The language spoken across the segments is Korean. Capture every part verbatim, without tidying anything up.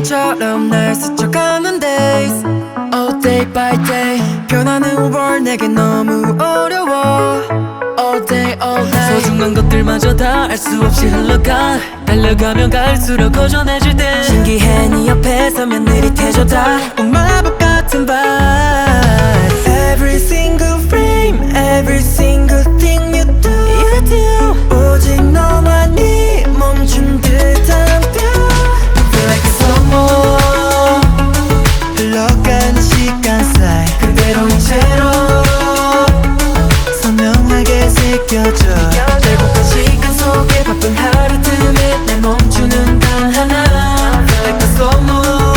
것처럼 날 스쳐가는 days all day by day 변하는 world 내겐 너무 어려워 all day all day 소중한 것들마저 다 알 수 없이 흘러가 달려가면 갈수록 고전해질 때 신기해 네 옆에 서면 느릿해져 다 꼭 마법 같은 vibe Every single frame Every single thing you do You do 오직 너만이 멈춘 듯한 feel Feel like it's no more 흘러가는 시간 사이 그대로인 채로 선명하게 새겨져 결국은 시간 속에 바쁜 하루 틈에 날 멈추는 단 하나 Feel like it's no more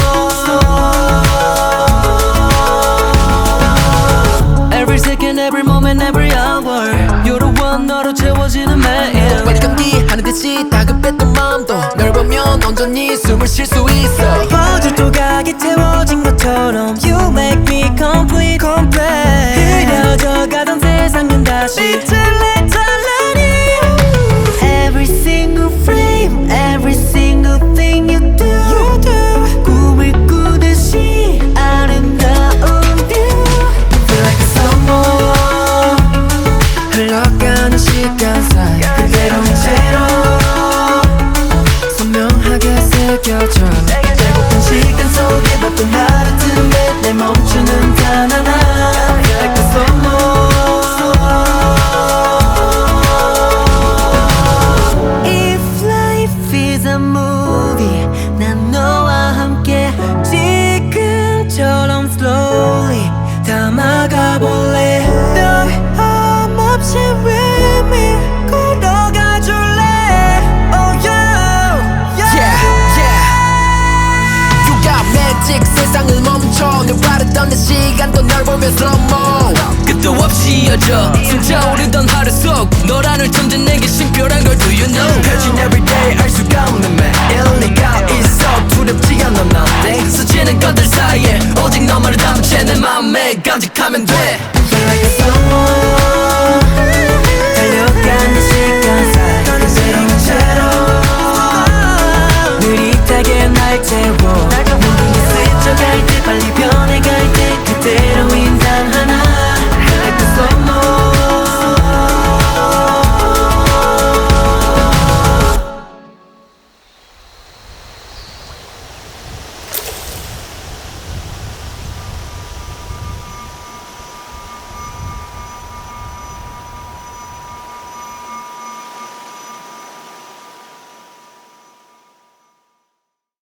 Every second, every moment, every hour You're the one 너로 채워지는 매일 빨리 감기하는 듯이 다급했던 마음도 널 보면 온전히 숨을 쉴 수 있어 퍼즐 조각이 채워진 것처럼 You make me complete, complete 흐려져 가던 세상은 다시 이틀내 달라니 Every single frame Every single thing you do, you do. 꿈을 꾸듯이 아름다운 view Feel like it's no more 흘러가는 시간 사이 그대로인 채로 선명하게 새겨져 결국은 시간 속에 바쁜 하루 틈에 날 멈추는 단 하나 Feel like it's no more If life is a movie 난 너와 함께 지금처럼 slowly 담아가볼래 너 없이 with me 걸어가줄래 Oh yeah, Yeah, yeah You got magic 세상을 멈춰 늘 바르던 내 시간도 널 보며 slow-mo 끝도 없이 이어져 숨차오르던 하루 속 너라는 존재 내게 신비한 걸 do you know 펼친 everyday 알 수가 없는 매일 네가 있어 두렵지 않아 nothing 스치는 것들 사이에 오직 너만을 담은 채 내 맘에 간직하면 돼 Feel like it's